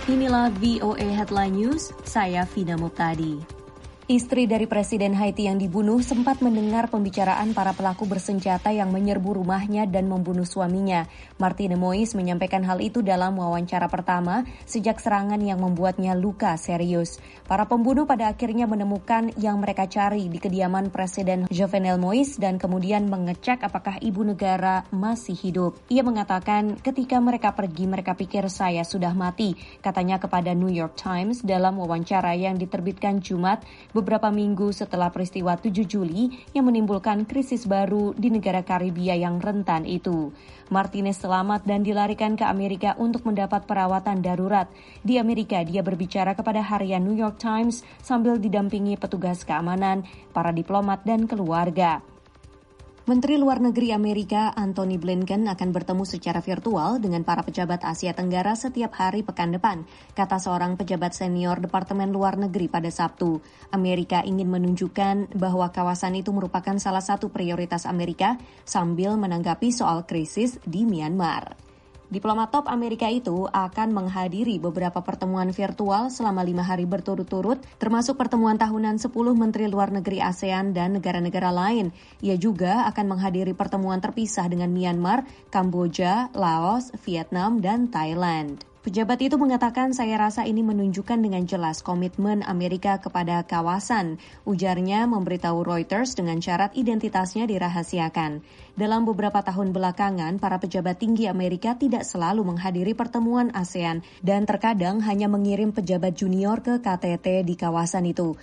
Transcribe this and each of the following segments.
Inilah VOA Headline News, saya Vina Muptadi. Istri dari Presiden Haiti yang dibunuh sempat mendengar pembicaraan para pelaku bersenjata yang menyerbu rumahnya dan membunuh suaminya. Martine Moïse menyampaikan hal itu dalam wawancara pertama sejak serangan yang membuatnya luka serius. Para pembunuh pada akhirnya menemukan yang mereka cari di kediaman Presiden Jovenel Moïse dan kemudian mengecek apakah ibu negara masih hidup. Ia mengatakan ketika mereka pergi mereka pikir saya sudah mati, katanya kepada New York Times dalam wawancara yang diterbitkan Jumat beberapa minggu setelah peristiwa 7 Juli yang menimbulkan krisis baru di negara Karibia yang rentan itu. Martinez selamat dan dilarikan ke Amerika untuk mendapat perawatan darurat. Di Amerika, dia berbicara kepada harian New York Times sambil didampingi petugas keamanan, para diplomat, dan keluarga. Menteri Luar Negeri Amerika Antony Blinken akan bertemu secara virtual dengan para pejabat Asia Tenggara setiap hari pekan depan, kata seorang pejabat senior Departemen Luar Negeri pada Sabtu. Amerika ingin menunjukkan bahwa kawasan itu merupakan salah satu prioritas Amerika sambil menanggapi soal krisis di Myanmar. Diplomat top Amerika itu akan menghadiri beberapa pertemuan virtual selama 5 hari berturut-turut, termasuk pertemuan tahunan 10 Menteri Luar Negeri ASEAN dan negara-negara lain. Ia juga akan menghadiri pertemuan terpisah dengan Myanmar, Kamboja, Laos, Vietnam, dan Thailand. Pejabat itu mengatakan, saya rasa ini menunjukkan dengan jelas komitmen Amerika kepada kawasan. Ujarnya memberitahu Reuters dengan syarat identitasnya dirahasiakan. Dalam beberapa tahun belakangan, para pejabat tinggi Amerika tidak selalu menghadiri pertemuan ASEAN dan terkadang hanya mengirim pejabat junior ke KTT di kawasan itu.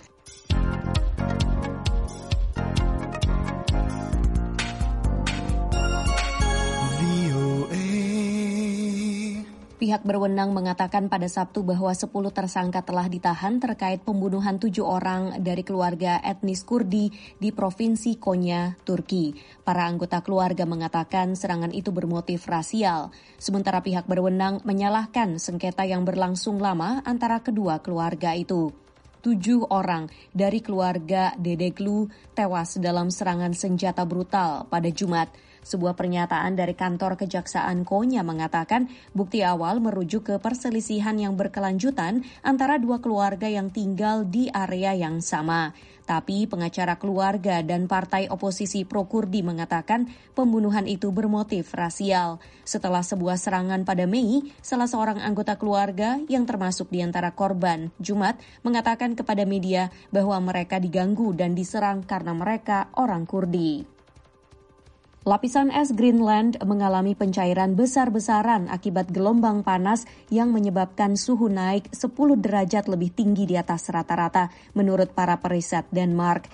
Pihak berwenang mengatakan pada Sabtu bahwa 10 tersangka telah ditahan terkait pembunuhan 7 orang dari keluarga etnis Kurdi di Provinsi Konya, Turki. Para anggota keluarga mengatakan serangan itu bermotif rasial, sementara pihak berwenang menyalahkan sengketa yang berlangsung lama antara kedua keluarga itu. 7 orang dari keluarga Dedeglu tewas dalam serangan senjata brutal pada Jumat. Sebuah pernyataan dari kantor Kejaksaan Konya mengatakan bukti awal merujuk ke perselisihan yang berkelanjutan antara dua keluarga yang tinggal di area yang sama. Tapi pengacara keluarga dan partai oposisi pro-Kurdi mengatakan pembunuhan itu bermotif rasial. Setelah sebuah serangan pada Mei, salah seorang anggota keluarga yang termasuk di antara korban Jumat mengatakan kepada media bahwa mereka diganggu dan diserang karena mereka orang Kurdi. Lapisan es Greenland mengalami pencairan besar-besaran akibat gelombang panas yang menyebabkan suhu naik 10 derajat lebih tinggi di atas rata-rata, menurut para periset Denmark.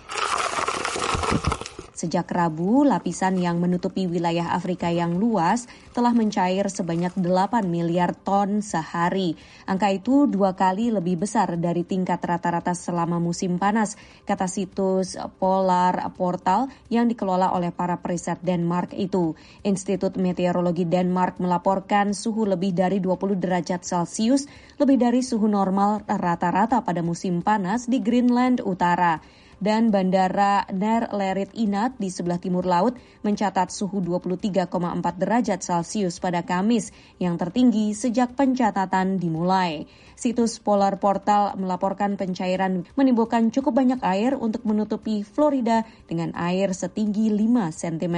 Sejak Rabu, lapisan yang menutupi wilayah Afrika yang luas telah mencair sebanyak 8 miliar ton sehari. Angka itu 2 kali lebih besar dari tingkat rata-rata selama musim panas, kata situs Polar Portal yang dikelola oleh para periset Denmark itu. Institut Meteorologi Denmark melaporkan suhu lebih dari 20 derajat Celcius, lebih dari suhu normal rata-rata pada musim panas di Greenland Utara. Dan Bandara Nerlerit Inat di sebelah timur laut mencatat suhu 23,4 derajat Celcius pada Kamis, yang tertinggi sejak pencatatan dimulai. Situs Polar Portal melaporkan pencairan menimbulkan cukup banyak air untuk menutupi Florida dengan air setinggi 5 cm.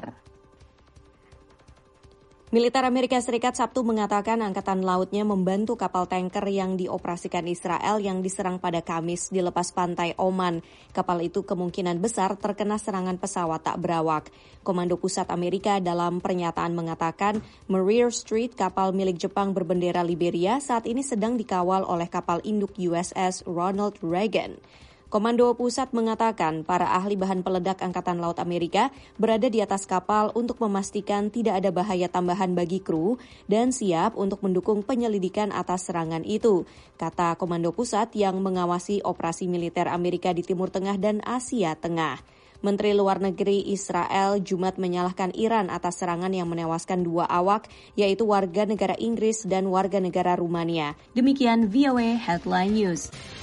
Militer Amerika Serikat Sabtu mengatakan Angkatan Lautnya membantu kapal tanker yang dioperasikan Israel yang diserang pada Kamis di lepas pantai Oman. Kapal itu kemungkinan besar terkena serangan pesawat tak berawak. Komando Pusat Amerika dalam pernyataan mengatakan Maria Street, kapal milik Jepang berbendera Liberia, saat ini sedang dikawal oleh kapal induk USS Ronald Reagan. Komando Pusat mengatakan para ahli bahan peledak Angkatan Laut Amerika berada di atas kapal untuk memastikan tidak ada bahaya tambahan bagi kru dan siap untuk mendukung penyelidikan atas serangan itu, kata Komando Pusat yang mengawasi operasi militer Amerika di Timur Tengah dan Asia Tengah. Menteri Luar Negeri Israel Jumat menyalahkan Iran atas serangan yang menewaskan 2 awak, yaitu warga negara Inggris dan warga negara Rumania. Demikian VOA Headline News.